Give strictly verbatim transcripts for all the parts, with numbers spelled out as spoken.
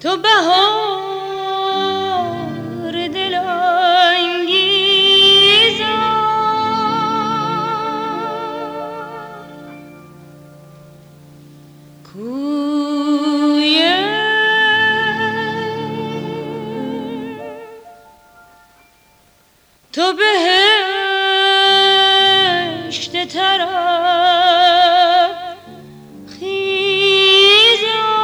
تو بهار دل انگیزم کوی تو بهشت طرف خیزم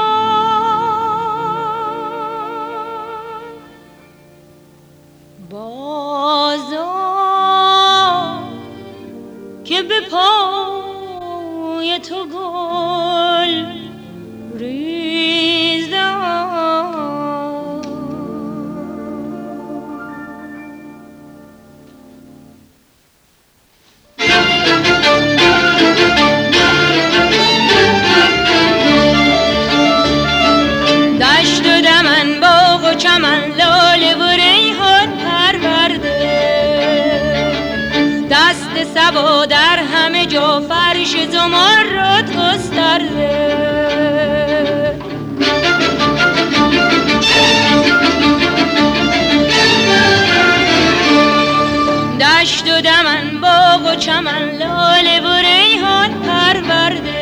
بازم که به پای تو گل ریزم دشت و دمن باغ و چمن لاله و ریحان پرورده دست صبا در همه جا فرش زمرد گسترده دشت و دمن باغ و چمن لاله و ریحان پرورده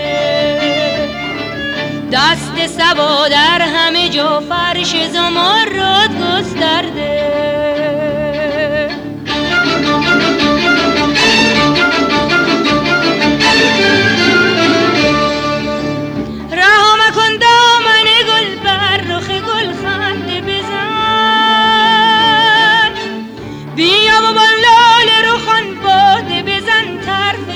دست صبا در همه جا فرش زمرد گسترده رها مکن دامن گل بر رخ گل خنده بزن بیا و با لاله رخان باده بزن طرف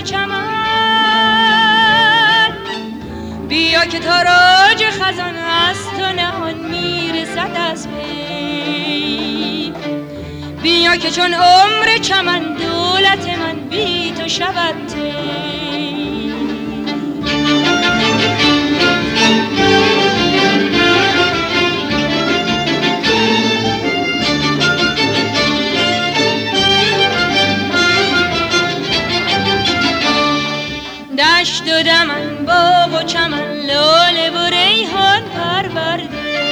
چمن بیا که تاراج خزان از تو نهان میرسد از پی بیا که چون عمر چمن دولت من بی تو شود طی دشت و دمن باغ و چمن لاله و ریحان پرورده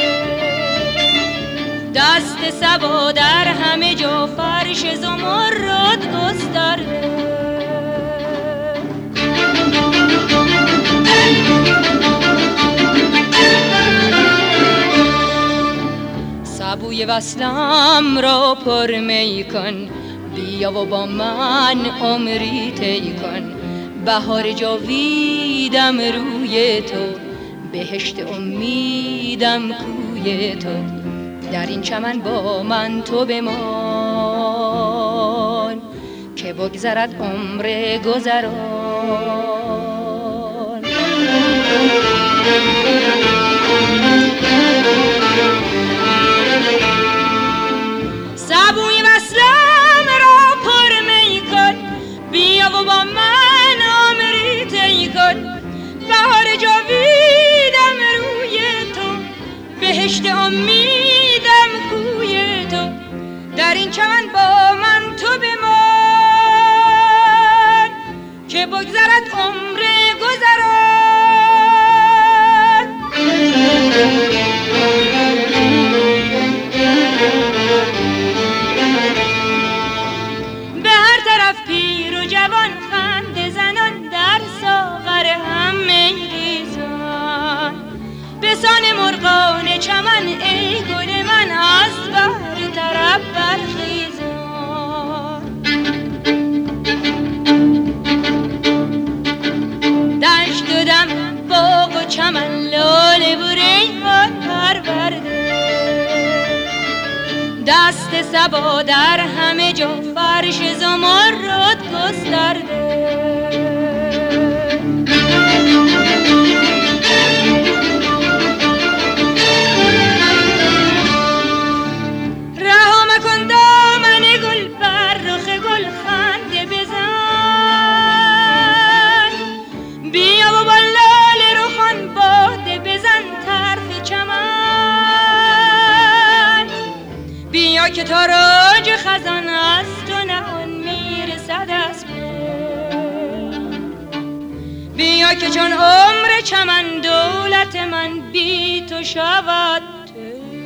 دست صبا در همه جا فرش زمرد گسترده سبوی وصلم را پر می کن بیا و با من عمری طی کن بهار جاویدم روی تو بهشت امیدم کوی تو در این چمن با من تو بمان که بگذرد عمر گذران سبوی وصلم را پر می کن بیا و با من عمری طی کن بهار جاویدم روی تو بهشت امیدم کوی تو در این چمن با من تو بمان که بگذرد عمر گذران به هر طرف پیر و جوان خنده زنان در ساغر هم میریزان به سان مرغان چمن ای گل من از بهر طرف برخیزان دشت و دم باغ و چمن لاله و ریحان پرورده دست صبا در همه جا فرش زمرد گسترده رها مکن دامن گل بر رخ گل خنده بزن بیا و با لاله رخان باده بزن طرف چمن بیا که تاراج خزان از تو نهان میرسد از پی بیا که چون عمر چمن دولت حسرت من بی تو شود ته